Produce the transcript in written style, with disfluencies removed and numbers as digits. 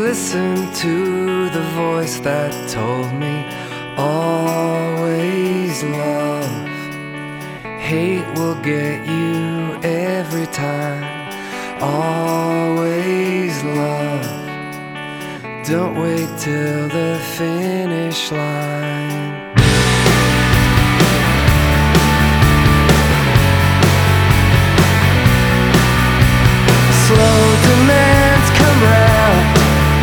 Listen to the voice that told me always love. Hate will get you every time. Always love. Don't wait till the finish line.